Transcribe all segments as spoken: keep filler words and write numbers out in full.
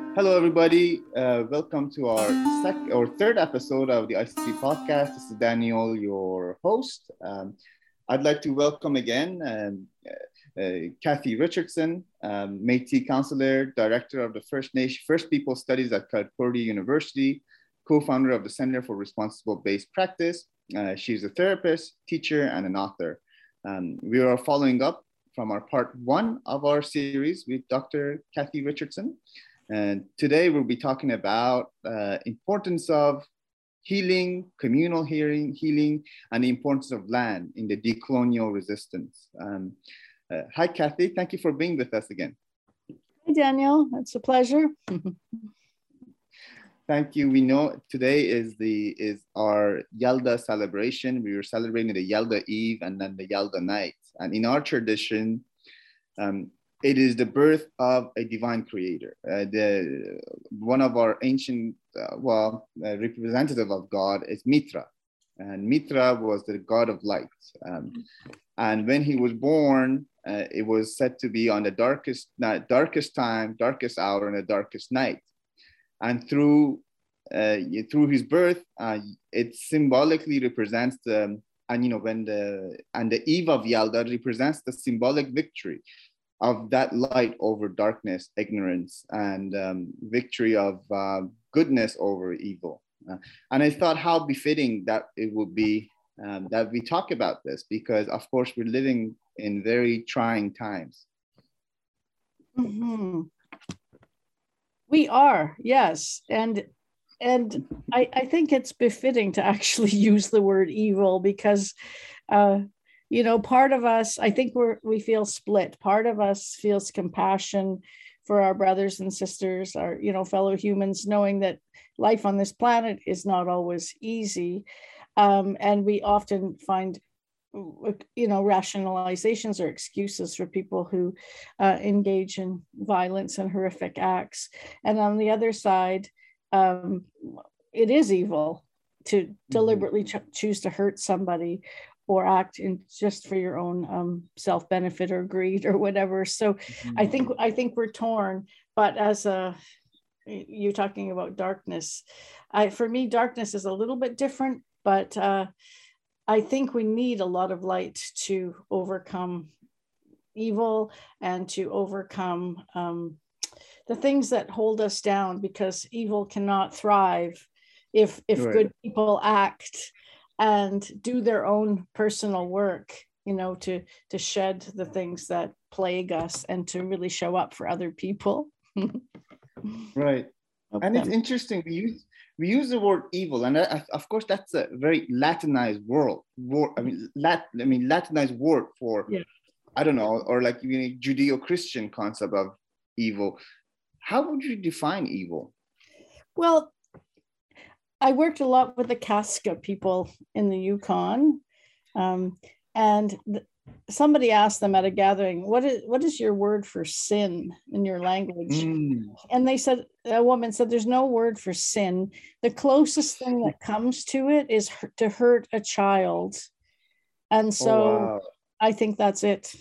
Hello, everybody. Uh, welcome to our sec- or third episode of the I C C podcast. This is Daniel, your host. Um, I'd like to welcome again um, uh, uh, Kathy Richardson, um, Métis counselor, director of the First Nation First People Studies at Concordia University, co-founder of the Center for Responsible Based Practice. Uh, she's a therapist, teacher, and an author. Um, we are following up from our part one of our series with Doctor Kathy Richardson. And today we'll be talking about uh, importance of healing, communal healing, healing, and the importance of land in the decolonial resistance. Um, uh, hi, Kathy. Thank you for being with us again. Hi, Daniel. It's a pleasure. Thank you. We know today is the is our Yalda celebration. We were celebrating the Yalda Eve and then the Yalda night. And in our tradition, um, it is the birth of a divine creator. Uh, the, one of our ancient, uh, well, uh, representative of God is Mitra. And Mitra was the god of light. Um, and when he was born, uh, it was said to be on the darkest night, darkest time, darkest hour, and the darkest night. And through, uh, through his birth, uh, it symbolically represents the, and you know, when the, and the eve of Yalda represents the symbolic victory of that light over darkness, ignorance, and um, victory of uh, goodness over evil. Uh, and I thought how befitting that it would be um, that we talk about this, because of course we're living in very trying times. Mm-hmm. We are, yes. And and I, I think it's befitting to actually use the word evil because uh, you know, part of us, I think we're, we feel split. Part of us feels compassion for our brothers and sisters, our, you know, fellow humans, knowing that life on this planet is not always easy. Um, and we often find, you know, rationalizations or excuses for people who uh, engage in violence and horrific acts. And on the other side, um, it is evil to deliberately ch- choose to hurt somebody or act in just for your own um, self-benefit or greed or whatever. So mm-hmm. I think I think we're torn. But as a, you're talking about darkness, I, for me, darkness is a little bit different. But uh, I think we need a lot of light to overcome evil and to overcome um, the things that hold us down, because evil cannot thrive if if right. good people act and do their own personal work, you know, to to shed the things that plague us and to really show up for other people. Right. Okay. And it's interesting, we use we use the word evil, and I, of course that's a very Latinized word. word I mean, Lat, I mean Latinized word for yeah. I don't know, or like you know, Judeo-Christian concept of evil. How would you define evil? Well, I worked a lot with the Kaska people in the Yukon, um, and th- somebody asked them at a gathering, what is what is your word for sin in your language? Mm. And they said, a woman said, there's no word for sin. The closest thing that comes to it is to hurt a child. And so oh, wow. I think that's it.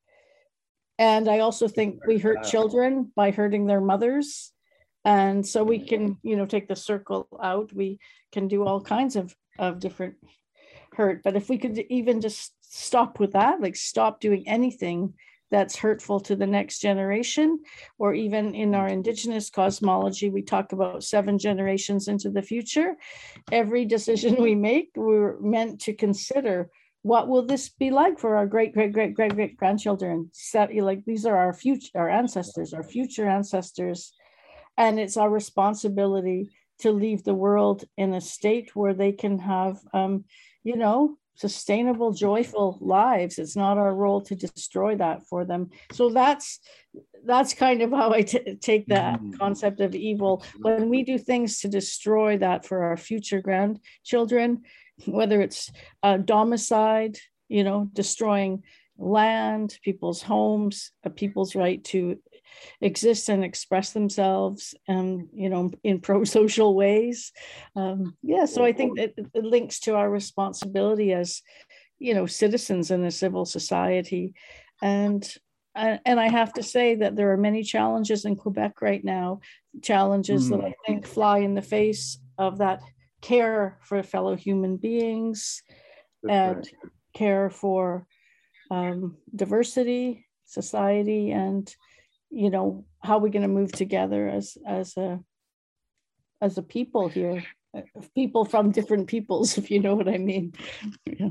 And I also think we hurt children by hurting their mothers. And so we can, you know, take the circle out. We can do all kinds of, of different hurt. But if we could even just stop with that, like stop doing anything that's hurtful to the next generation, or even in our Indigenous cosmology, we talk about seven generations into the future. Every decision we make, we're meant to consider, what will this be like for our great, great, great, great, great grandchildren? Like these are our future, our ancestors, our future ancestors. And it's our responsibility to leave the world in a state where they can have, um, you know, sustainable, joyful lives. It's not our role to destroy that for them. So that's that's kind of how I t- take that mm-hmm. concept of evil. When we do things to destroy that for our future grandchildren, whether it's uh, domicide, you know, destroying land, people's homes, uh, people's right to exist and express themselves, and you know, in pro-social ways. Um, yeah, so I think that it links to our responsibility as, you know, citizens in a civil society. And and, and I have to say that there are many challenges in Quebec right now, challenges that Mm, I think fly in the face of that care for fellow human beings that's and right. care for um, diversity, society, and you know how we're going to move together as as a as a people here, uh, people from different peoples, if you know what I mean. Yeah.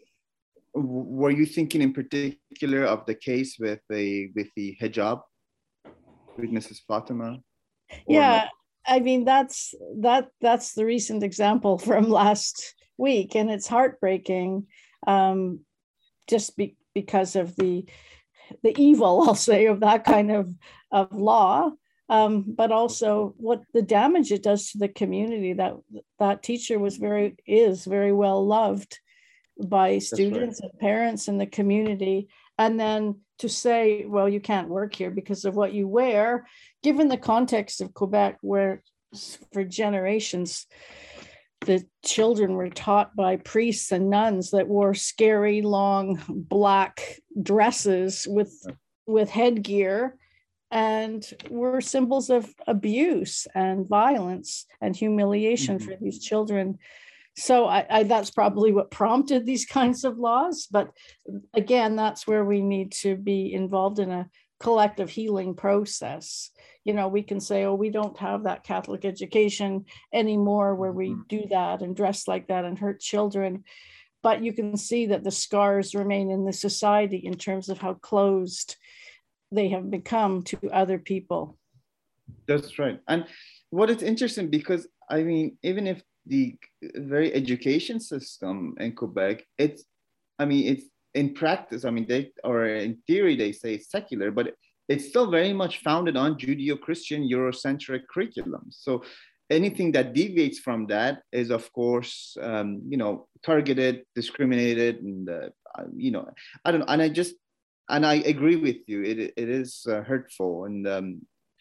W- Were you thinking in particular of the case with the with the hijab with Missus Fatima, or no? Yeah, I mean that's that that's the recent example from last week, and it's heartbreaking, um, just be, because of the the evil, I'll say, of that kind of of law, um, but also what the damage it does to the community. That that teacher was very is very well loved by That's right. students and parents in the community, and then to say, well, you can't work here because of what you wear, given the context of Quebec, where for generations the children were taught by priests and nuns that wore scary long black dresses with with headgear, and were symbols of abuse and violence and humiliation Mhm. for these children. So I, I that's probably what prompted these kinds of laws. But again, that's where we need to be involved in a collective healing process. You know, we can say, oh, we don't have that Catholic education anymore where we do that and dress like that and hurt children. But you can see that the scars remain in the society in terms of how closed they have become to other people. That's right. And what is interesting, because I mean, even if the very education system in Quebec, it's, I mean, it's in practice, I mean, they, or in theory, they say it's secular, but it's still very much founded on Judeo-Christian Eurocentric curriculum. So anything that deviates from that is, of course, um, you know, targeted, discriminated, and, uh, you know, I don't know. And I just, and I agree with you. It, it is uh, hurtful. And um,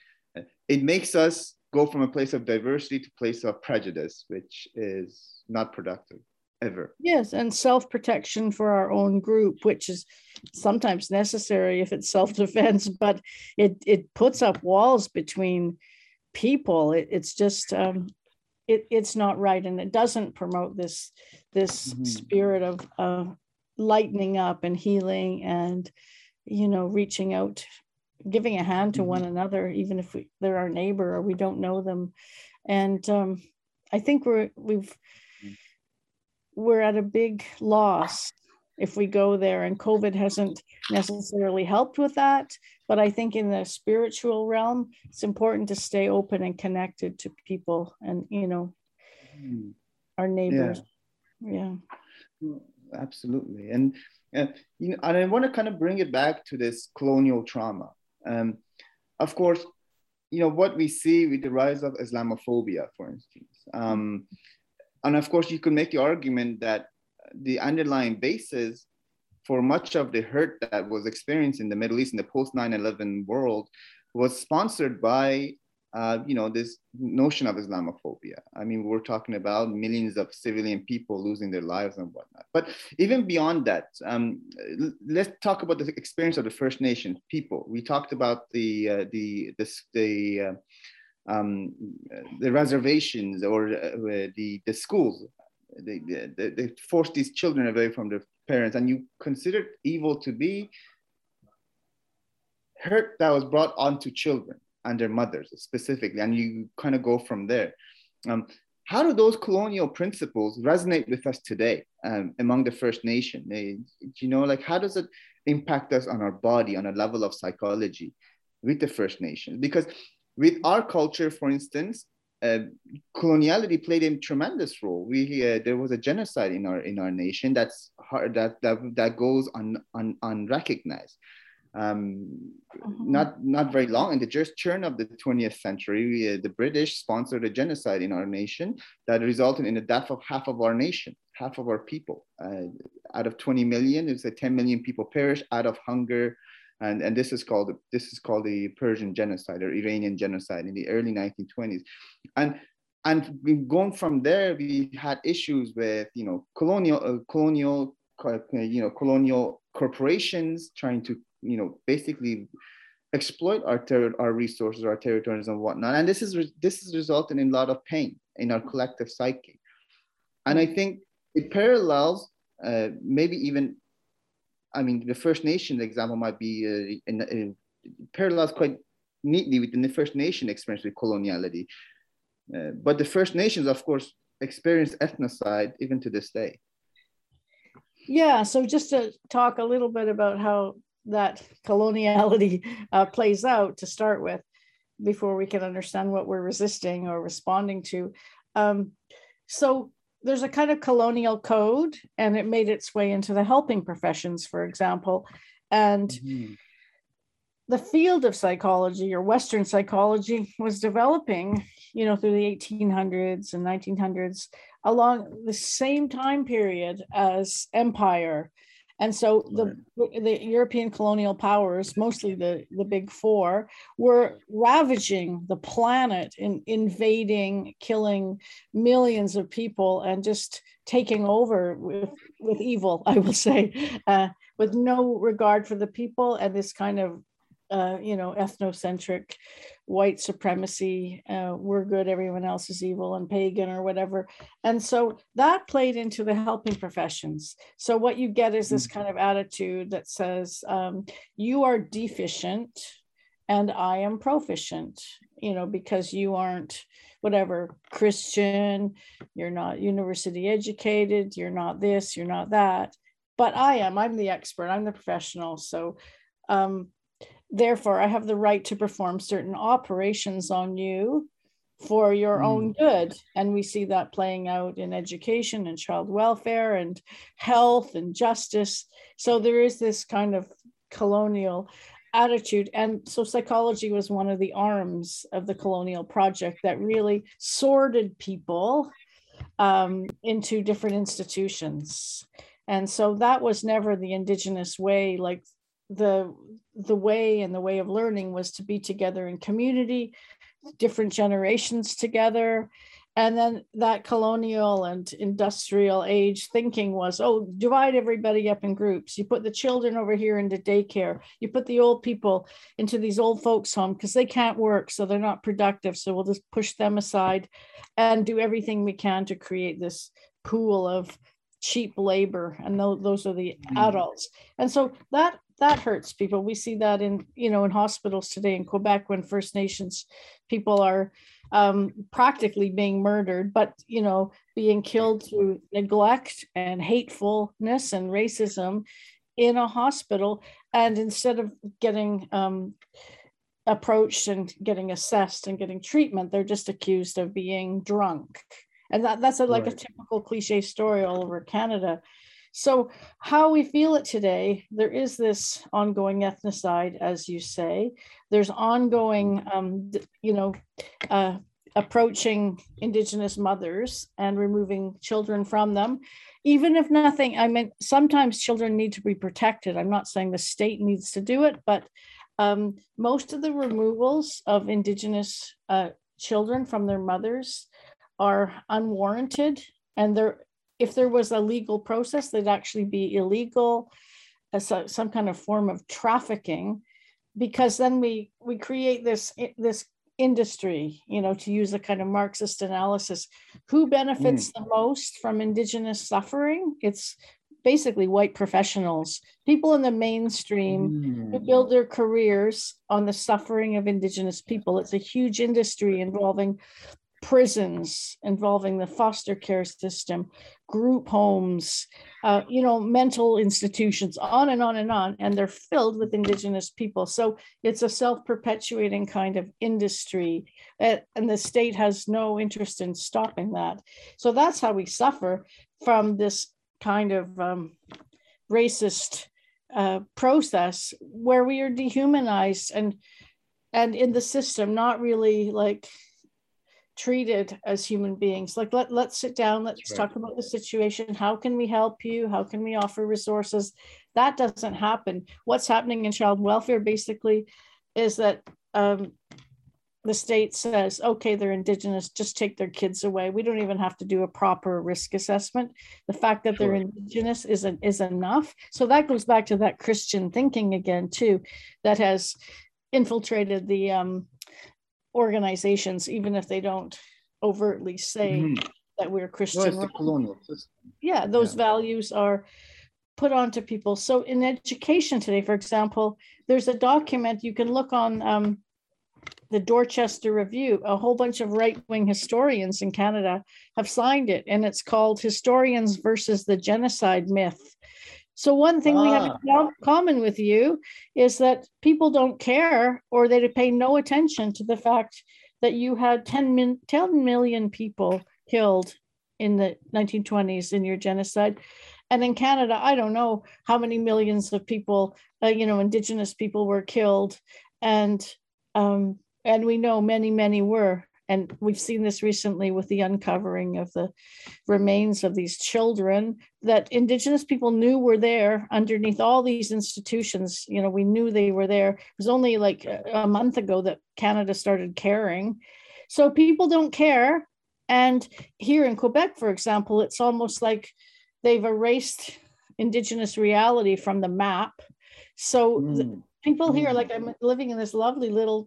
it makes us go from a place of diversity to a place of prejudice, which is not productive ever. Yes, and self-protection for our own group, which is sometimes necessary if it's self-defense, but it it puts up walls between people. It, it's just um, it it's not right, and it doesn't promote this this Mm-hmm. spirit of uh, lightening up and healing, and you know, reaching out, giving a hand to Mm-hmm. one another, even if we, they're our neighbor or we don't know them. And um, I think we're we've we're at a big loss if we go there, and COVID hasn't necessarily helped with that. But I think in the spiritual realm, it's important to stay open and connected to people and, you know, Mm-hmm. our neighbors. Yeah. Yeah. Absolutely. And, uh, you know, and I want to kind of bring it back to this colonial trauma. Um, of course, you know, what we see with the rise of Islamophobia, for instance. Um, and of course, you could make the argument that the underlying basis for much of the hurt that was experienced in the Middle East in the post nine eleven world was sponsored by, uh, you know, this notion of Islamophobia. I mean, we're talking about millions of civilian people losing their lives and whatnot. But even beyond that, um, let's talk about the experience of the First Nation people. We talked about the uh, the the, the uh, um, the reservations, or uh, the the schools. They, they, they force these children away from their parents, and you consider evil to be hurt that was brought onto children and their mothers specifically, and you kind of go from there. Um, how do those colonial principles resonate with us today, um, among the First Nation? They, you know, like, how does it impact us on our body, on a level of psychology with the First Nation? Because with our culture, for instance, uh, coloniality played a tremendous role. We uh, there was a genocide in our in our nation that's hard, that that that goes un, un, unrecognized. Um, Mhm. not not very long in the just turn of the twentieth century, we, uh, the British sponsored a genocide in our nation that resulted in the death of half of our nation, half of our people. Uh, out of twenty million, it was a ten million people perished out of hunger. And, and this is called this is called the Persian genocide or Iranian genocide in the early nineteen twenties. And and going from there, we had issues with, you know, colonial uh, colonial uh, you know colonial corporations trying to you know, basically exploit our ter- our resources, our territories and whatnot. And this is re- this is resulting in a lot of pain in our collective psyche. And I think it parallels, uh, maybe even, I mean, the First Nation example might be uh, in, in parallels quite neatly within the First Nation experience with coloniality. Uh, but the First Nations, of course, experience ethnocide even to this day. Yeah, so just to talk a little bit about how that coloniality uh, plays out to start with, before we can understand what we're resisting or responding to. Um, so there's a kind of colonial code, and it made its way into the helping professions, for example. And mm-hmm. the field of psychology, or Western psychology, was developing, you know, through the eighteen hundreds and nineteen hundreds, along the same time period as empire. And so the, the European colonial powers, mostly the, the big four, were ravaging the planet, in invading, killing millions of people, and just taking over with, with evil, I will say, uh, with no regard for the people, and this kind of Uh, you know, ethnocentric white supremacy, uh, we're good, everyone else is evil and pagan or whatever. And so that played into the helping professions. So what you get is this kind of attitude that says, um, you are deficient and I am proficient, you know, because you aren't whatever, Christian, you're not university educated, you're not this, you're not that, but I am, I'm the expert, I'm the professional. So, um, therefore, I have the right to perform certain operations on you for your mm. own good. And we see that playing out in education and child welfare and health and justice. So there is this kind of colonial attitude. And so psychology was one of the arms of the colonial project that really sorted people um, into different institutions. And so that was never the indigenous way. Like the the way and the way of learning was to be together in community, different generations together. And then that colonial and industrial age thinking was, oh, divide everybody up in groups. You put the children over here into daycare. You put the old people into these old folks home because they can't work, so they're not productive. So we'll just push them aside and do everything we can to create this pool of cheap labor. And those, those are the mm. adults. And so that that hurts people. We see that in, you know, in hospitals today in Quebec, when First Nations people are um, practically being murdered, but, you know, being killed through neglect and hatefulness and racism in a hospital. And instead of getting um, approached and getting assessed and getting treatment, they're just accused of being drunk. And that, that's a, like right. a typical cliche story all over Canada. So how we feel it today, there is this ongoing ethnocide, as you say. There's ongoing, um, you know, uh, approaching Indigenous mothers and removing children from them. Even if nothing, I mean, sometimes children need to be protected. I'm not saying the state needs to do it, but um, most of the removals of Indigenous uh, children from their mothers are unwarranted, and they're, if there was a legal process, they'd actually be illegal, as a, some kind of form of trafficking, because then we we create this this industry, you know, to use a kind of Marxist analysis. Who benefits mm. the most from Indigenous suffering? It's basically white professionals, people in the mainstream mm. who build their careers on the suffering of Indigenous people. It's a huge industry involving prisons, involving the foster care system, group homes, uh, you know, mental institutions, on and on and on, and they're filled with Indigenous people. So it's a self-perpetuating kind of industry, uh, and the state has no interest in stopping that. So that's how we suffer from this kind of um, racist uh, process where we are dehumanized and and in the system, not really like treated as human beings. Like, let, let's sit down, let's right. talk about the situation. How can we help you? How can we offer resources? That doesn't happen. What's happening in child welfare basically is that um, the state says, okay, they're indigenous, just take their kids away. We don't even have to do a proper risk assessment. The fact that they're Sure. indigenous is, a, is enough. So that goes back to that Christian thinking again, too, that has infiltrated the um, organizations, even if they don't overtly say Mhm. that we're No, Christian. it's the colonial system. Yeah, those Yeah. values are put onto people. So in education today, for example, there's a document you can look on um, the Dorchester Review. A whole bunch of right-wing historians in Canada have signed it, and it's called Historians versus the Genocide Myth. So one thing we have Ah, in common with you is that people don't care, or they pay no attention to the fact that you had ten, min, ten million people killed in the nineteen twenties in your genocide. And in Canada, I don't know how many millions of people, uh, you know, Indigenous people were killed. And um, and we know many, many were. And we've seen this recently with the uncovering of the remains of these children that Indigenous people knew were there underneath all these institutions. You know, we knew they were there. It was only like a month ago that Canada started caring. So people don't care. And here in Quebec, for example, it's almost like they've erased Indigenous reality from the map. So mm, people here, mm. like I'm living in this lovely little,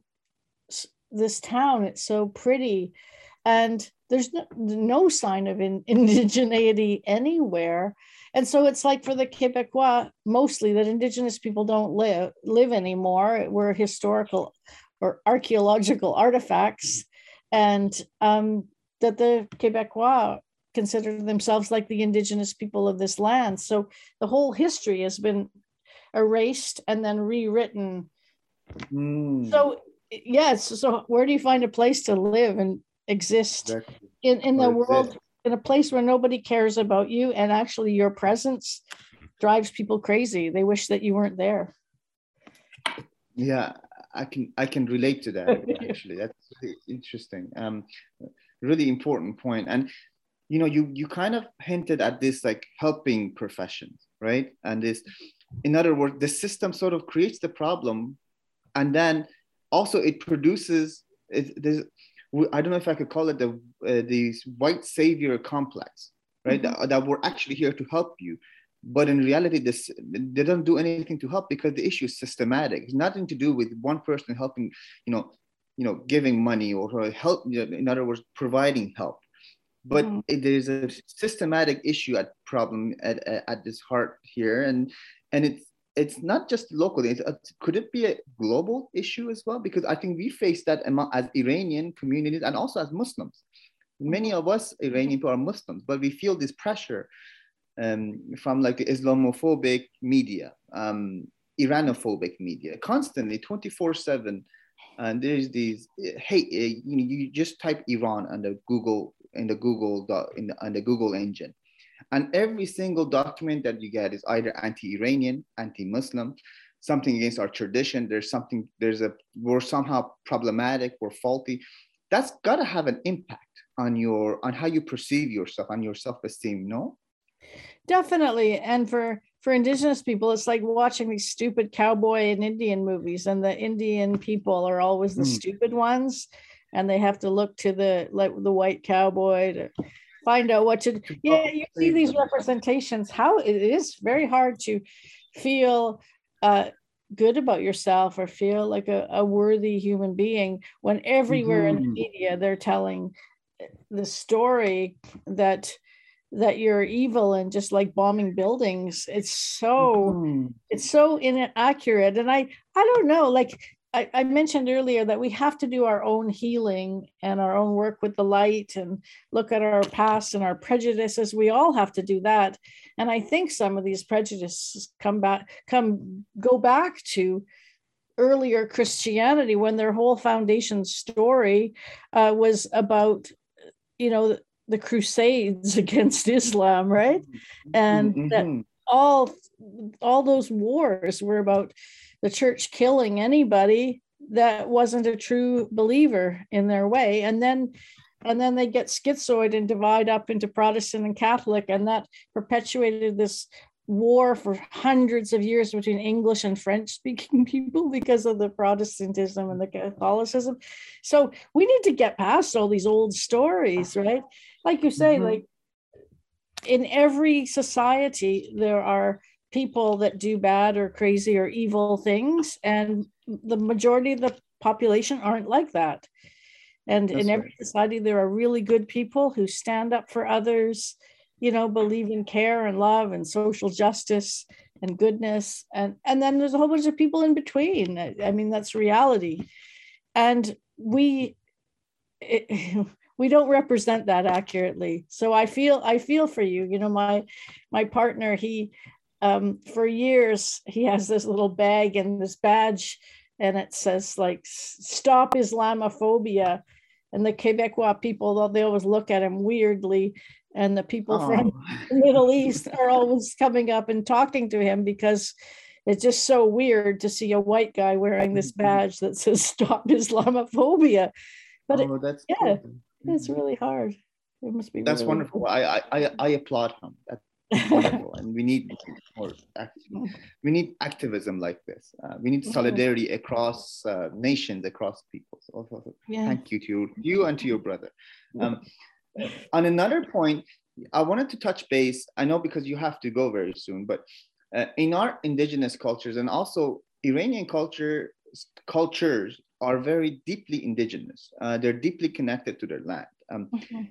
this town, it's so pretty. And there's no, no sign of in, indigeneity anywhere. And so it's like for the Quebecois, mostly that Indigenous people don't live, live anymore. We're historical or archaeological artifacts. And um, that the Quebecois consider themselves like the Indigenous people of this land. So the whole history has been erased and then rewritten. Mm. So yes, so where do you find a place to live and exist Exactly. in, in the Or world, exist. in a place where nobody cares about you, and actually your presence drives people crazy. They wish that you weren't there. Yeah, I can I can relate to that actually. That's really interesting. Um, really important point. And you know, you you kind of hinted at this like helping professions, right? And this, in other words, the system sort of creates the problem, and then also it produces it, there's, I don't know if I could call it the uh, these white savior complex, right? Mm-hmm. that, that we're actually here to help you, but in reality, this they don't do anything to help because the issue is systematic. It's nothing to do with one person helping, you know, you know, giving money or help. In other words, providing help. But Mm-hmm. it, there's a systematic issue at problem at, at, at this heart here, and and it's it's not just local. It's, uh, could it be a global issue as well? Because I think we face that among, as Iranian communities and also as Muslims. Many of us Iranian people are Muslims, but we feel this pressure um, from like the Islamophobic media, um, Iranophobic media, constantly twenty-four seven. And there's these hate. Uh, you know, you just type Iran on the Google in the Google in the, on the Google engine, and every single document that you get is either anti-Iranian, anti-Muslim, something against our tradition. There's something. There's a we're somehow problematic. We're faulty. That's got to have an impact on your on how you perceive yourself, on your self-esteem. No. Definitely. And for for Indigenous people, it's like watching these stupid cowboy and Indian movies, and the Indian people are always the mm. stupid ones, and they have to look to the like the white cowboy to find out what to. Yeah, you see these representations. How it is very hard to feel uh, good about yourself or feel like a, a worthy human being when everywhere mm-hmm. in the media they're telling the story that. that you're evil and just like bombing buildings. It's so mm-hmm. it's so inaccurate. And I I don't know, like I, I mentioned earlier that we have to do our own healing and our own work with the light and look at our past and our prejudices. We all have to do that. And I think some of these prejudices come back, come go back to earlier Christianity, when their whole foundation story uh, was about, you know, the Crusades against Islam, right? And mm-hmm. that all all those wars were about the church killing anybody that wasn't a true believer in their way. And then and then they get schizoid and divide up into Protestant and Catholic, and that perpetuated this war for hundreds of years between English and French speaking people because of the Protestantism and the Catholicism. So we need to get past all these old stories, right? Like you say, mm-hmm. like in every society, there are people that do bad or crazy or evil things, and the majority of the population aren't like that. And That's in every right. society, there are really good people who stand up for others, you know, believe in care and love and social justice and goodness. And, and then there's a whole bunch of people in between. I mean, that's reality. And we, it, we don't represent that accurately. So I feel, I feel for you. You know, my, my partner, he, um, for years, he has this little bag and this badge, and it says like, stop Islamophobia. And the Quebecois people, they always look at him weirdly. And the people oh. from the Middle East are always coming up and talking to him because it's just so weird to see a white guy wearing this badge that says stop Islamophobia. But oh, it, that's yeah, cool. It's really hard. It must be That's really wonderful. I, I I applaud him. That's wonderful. And we need more activism. We need activism like this. Uh, we need solidarity across uh, nations, across people. So, so, so yeah. Thank you to you, you and to your brother. Um, On another point, I wanted to touch base, I know because you have to go very soon, but uh, in our indigenous cultures and also Iranian culture, cultures are very deeply indigenous. Uh, they're deeply connected to their land. Um, okay.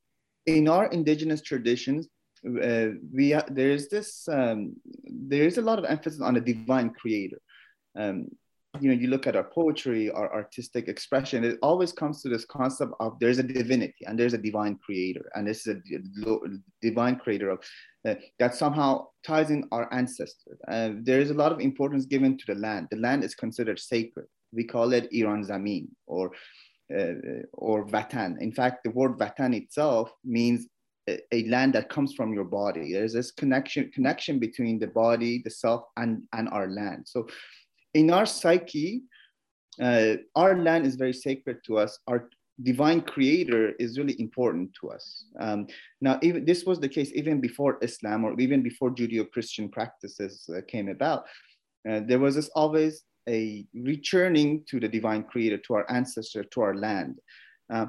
In our indigenous traditions, uh, we are, there is this, um, there is a lot of emphasis on a divine creator. Um, you know, you look at our poetry, our artistic expression, it always comes to this concept of there's a divinity and there's a divine creator. And this is a divine creator of, uh, that somehow ties in our ancestors. Uh, there is a lot of importance given to the land. The land is considered sacred. We call it Iran Zamin or, uh, or Vatan. In fact, the word Vatan itself means a, a land that comes from your body. There's this connection, connection between the body, the self, and, and our land. So in our psyche, uh, our land is very sacred to us. Our divine creator is really important to us. Um, now, even this was the case even before Islam or even before Judeo-Christian practices uh, came about. Uh, there was this always a returning to the divine creator, to our ancestor, to our land. Uh,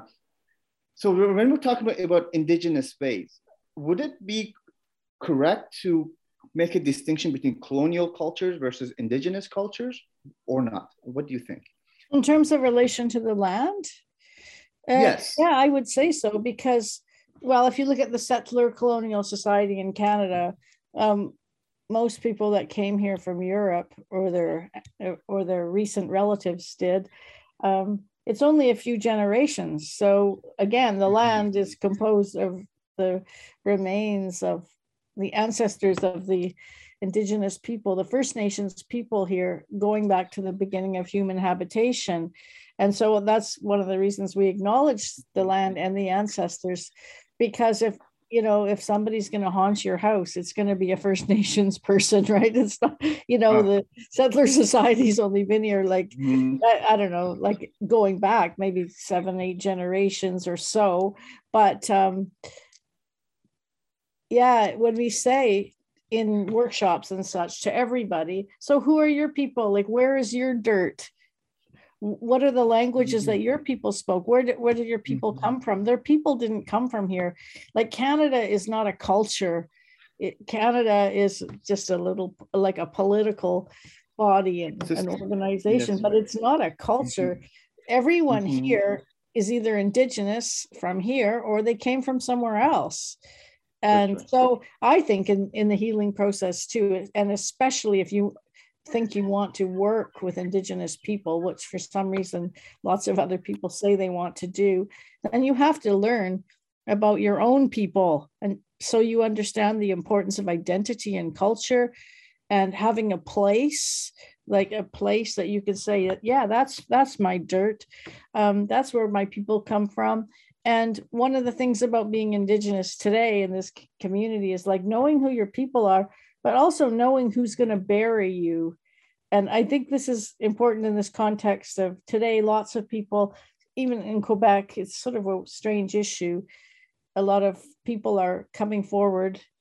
so when we're talking about, about indigenous faith, would it be correct to make a distinction between colonial cultures versus indigenous cultures or not? What do you think? In terms of relation to the land? Uh, yes. Yeah, I would say so because, well, if you look at the settler colonial society in Canada, um, most people that came here from Europe or their or their recent relatives did, um, it's only a few generations. So again, the land is composed of the remains of the ancestors of the Indigenous people, the First Nations people here, going back to the beginning of human habitation. And so that's one of the reasons we acknowledge the land and the ancestors, because if, you know, if somebody's going to haunt your house, it's going to be a First Nations person, right? It's not, you know, oh. the settler society's only been here like, mm. I, I don't know, like going back maybe seven, eight generations or so. But um, yeah, when we say in workshops and such to everybody, so who are your people? Like, where is your dirt? What are the languages that your people spoke? Where did, where did your people come from? Their people didn't come from here. Like Canada is not a culture. It, Canada is just a little, like a political body and an organization, yes, but right. It's not a culture. Mm-hmm. Everyone mm-hmm. here is either Indigenous from here or they came from somewhere else. And right. so I think in, in the healing process too, and especially if you think you want to work with Indigenous people, which for some reason lots of other people say they want to do, then you have to learn about your own people. And so you understand the importance of identity and culture and having a place, like a place that you can say that, yeah, that's that's my dirt. Um, that's where my people come from. And one of the things about being Indigenous today in this community is like knowing who your people are, but also knowing who's going to bury you. And I think this is important in this context of today, lots of people, even in Quebec, it's sort of a strange issue. A lot of people are coming forward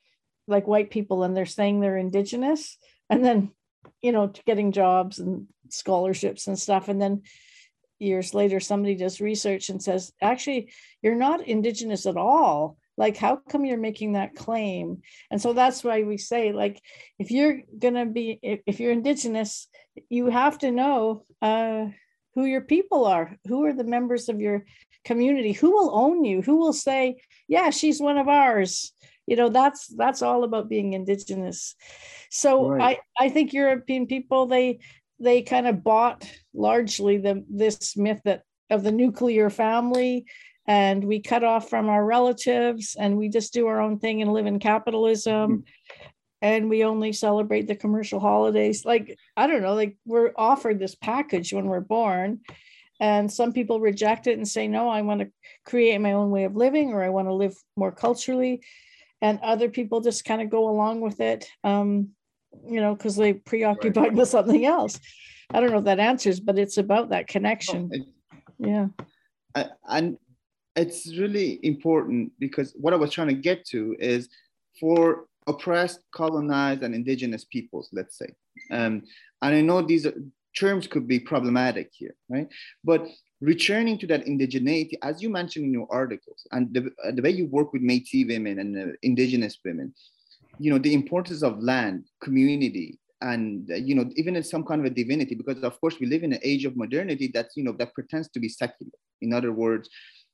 like white people, and they're saying they're indigenous, and then, you know, getting jobs and scholarships and stuff. And then years later, somebody does research and says, actually, you're not indigenous at all. Like, how come you're making that claim? And so that's why we say, like, if you're going to be, if, if you're indigenous, you have to know uh, who your people are, who are the members of your community, who will own you, who will say, yeah, she's one of ours. You know, that's that's all about being indigenous. So right. I, I think European people, they they kind of bought largely the this myth that of the nuclear family, and we cut off from our relatives and we just do our own thing and live in capitalism. Mm-hmm. And we only celebrate the commercial holidays. Like, I don't know, like we're offered this package when we're born, and some people reject it and say, no, I want to create my own way of living, or I want to live more culturally. And other people just kind of go along with it, um, you know, because they preoccupied right. with something else. I don't know if that answers, but it's about that connection. Oh, it, yeah. I, and it's really important, because what I was trying to get to is for oppressed, colonized, and indigenous peoples, let's say. Um, and I know these are, terms could be problematic here, right? But returning to that indigeneity, as you mentioned in your articles, and the, uh, the way you work with Métis women and uh, indigenous women, you know, the importance of land, community, and, uh, you know, even in some kind of a divinity, because of course we live in an age of modernity that's, you know, that pretends to be secular. In other words,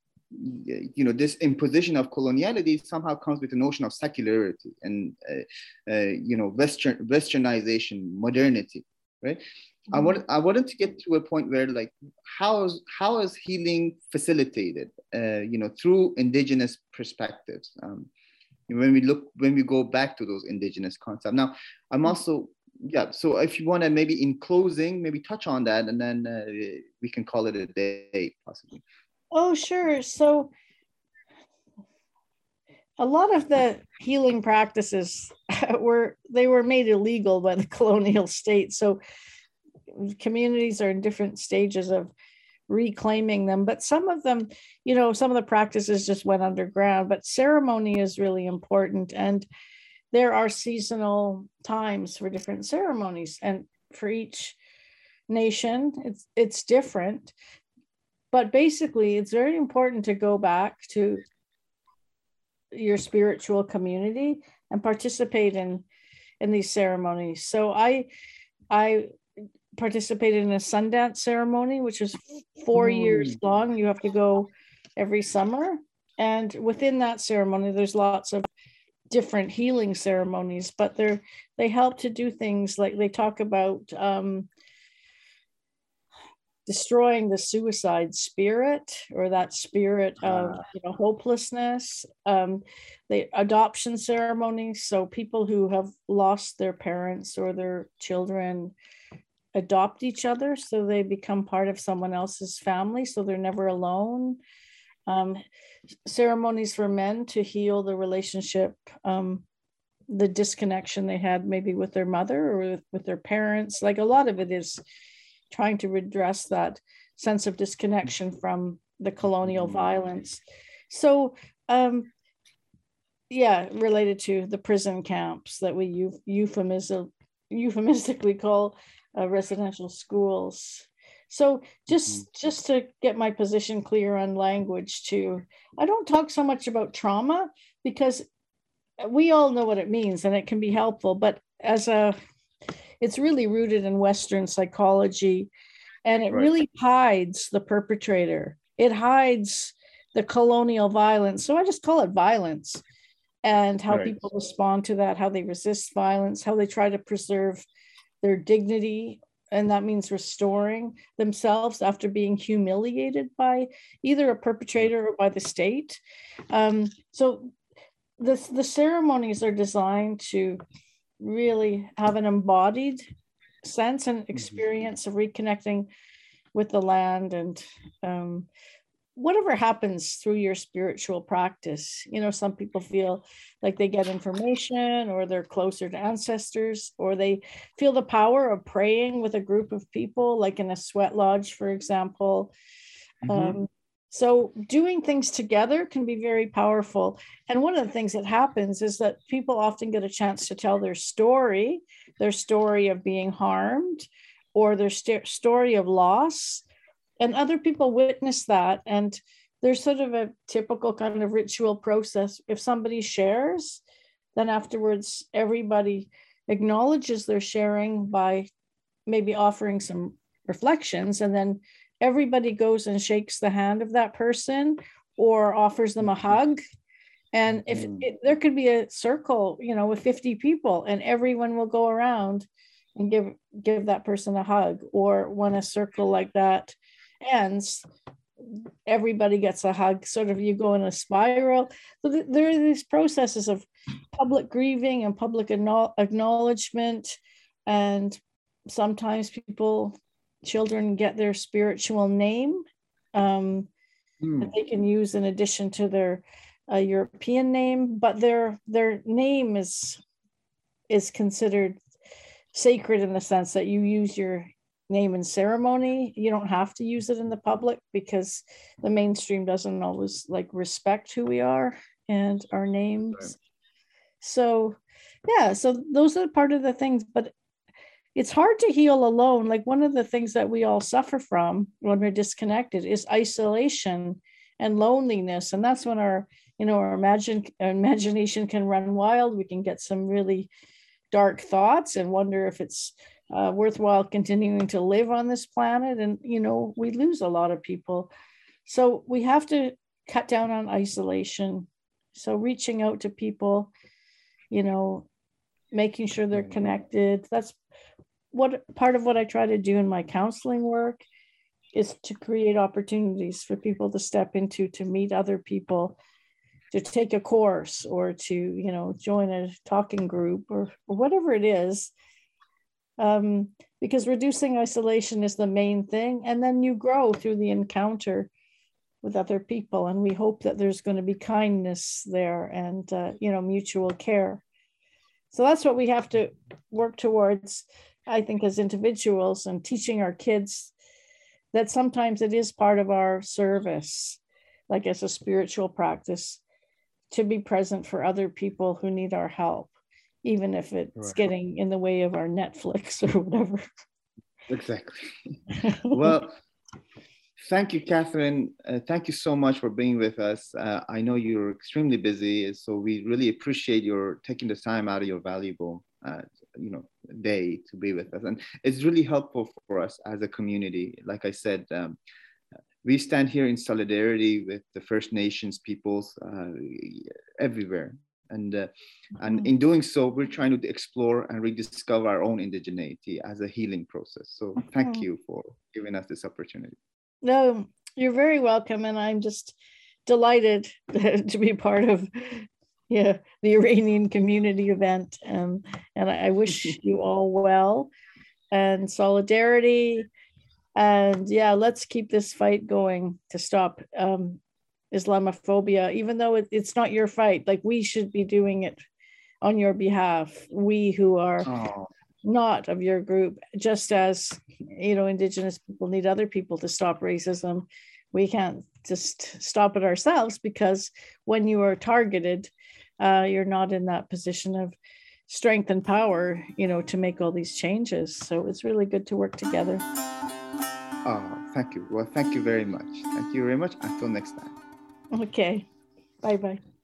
you know, this imposition of coloniality somehow comes with the notion of secularity and, uh, uh, you know, Western, westernization, modernity, right? I want I wanted to get to a point where, like, how is how is healing facilitated, uh, you know, through indigenous perspectives? Um, when we look when we go back to those indigenous concepts. Now, I'm also yeah. So if you want to maybe in closing, maybe touch on that, and then uh, we can call it a day, possibly. Oh, sure. So a lot of the healing practices were they were made illegal by the colonial state. So communities are in different stages of reclaiming them, but some of them, you know, some of the practices just went underground, but ceremony is really important. And there are seasonal times for different ceremonies, and for each nation, it's it's different. But basically, it's very important to go back to your spiritual community and participate in, in these ceremonies. So I, I participated in a Sundance ceremony, which was four mm. years long. You have to go every summer. And within that ceremony, there's lots of different healing ceremonies, but they're, they help to do things like they talk about um, destroying the suicide spirit, or that spirit of, you know, hopelessness. Um, the adoption ceremonies, so people who have lost their parents or their children adopt each other, so they become part of someone else's family, so they're never alone. Um, ceremonies for men to heal the relationship, um, the disconnection they had maybe with their mother or with, with their parents. Like, a lot of it is trying to redress that sense of disconnection from the colonial violence. So, um, yeah, related to the prison camps that we euph- euphemism, euphemistically call uh, residential schools. So just, mm-hmm. just to get my position clear on language too, I don't talk so much about trauma, because we all know what it means and it can be helpful, but as a it's really rooted in Western psychology, and it right. really hides the perpetrator. It hides the colonial violence. So I just call it violence, and how right. people respond to that, how they resist violence, how they try to preserve their dignity. And that means restoring themselves after being humiliated by either a perpetrator or by the state. Um, so the, the ceremonies are designed to really have an embodied sense and experience of reconnecting with the land, and um, whatever happens through your spiritual practice. You know, some people feel like they get information, or they're closer to ancestors, or they feel the power of praying with a group of people, like in a sweat lodge, for example. Mm-hmm. Um, So doing things together can be very powerful. And one of the things that happens is that people often get a chance to tell their story, their story of being harmed, or their st- story of loss. And other people witness that. And there's sort of a typical kind of ritual process. If somebody shares, then afterwards, everybody acknowledges their sharing by maybe offering some reflections, and then everybody goes and shakes the hand of that person or offers them a hug. And if it, there could be a circle, you know, with fifty people, and everyone will go around and give give that person a hug. Or when a circle like that ends, everybody gets a hug. Sort of, you go in a spiral. So th- there are these processes of public grieving and public acknowledgement, and sometimes people, children get their spiritual name um, mm. that they can use in addition to their uh, European name, but their their name is is considered sacred in the sense that you use your name in ceremony. You don't have to use it in the public because the mainstream doesn't always like respect who we are and our names. Right. So yeah, so those are part of the things, but it's hard to heal alone. Like one of the things that we all suffer from when we're disconnected is isolation and loneliness. And that's when our, you know, our imagine, our imagination can run wild. We can get some really dark thoughts and wonder if it's uh, worthwhile continuing to live on this planet. And, you know, we lose a lot of people. So we have to cut down on isolation. So reaching out to people, you know, making sure they're connected. That's what part of what I try to do in my counseling work is to create opportunities for people to step into, to meet other people, to take a course, or to, you know, join a talking group, or, or whatever it is. Um, because reducing isolation is the main thing. And then you grow through the encounter with other people. And we hope that there's going to be kindness there and, uh, you know, mutual care. So that's what we have to work towards, I think, as individuals, and teaching our kids that sometimes it is part of our service, like as a spiritual practice, to be present for other people who need our help, even if it's right. getting in the way of our Netflix or whatever. Exactly. Well, thank you, Catherine. Uh, thank you so much for being with us. Uh, I know you're extremely busy, so we really appreciate your taking the time out of your valuable uh, you know, day to be with us. And it's really helpful for us as a community. Like I said, um, we stand here in solidarity with the First Nations peoples uh, everywhere. And, uh, and in doing so, we're trying to explore and rediscover our own indigeneity as a healing process. So thank you for giving us this opportunity. No, you're very welcome. And I'm just delighted to be part of yeah, the Iranian community event. Um, and I, I wish you all well and solidarity. And yeah, let's keep this fight going to stop um, Islamophobia, even though it, it's not your fight. Like, we should be doing it on your behalf. We who are oh. not of your group, just as, you know, Indigenous people need other people to stop racism. We can't just stop it ourselves, because when you are targeted, uh, you're not in that position of strength and power, you know, to make all these changes. So it's really good to work together. Oh, thank you. Well, thank you very much. Thank you very much. Until next time. Okay. Bye-bye.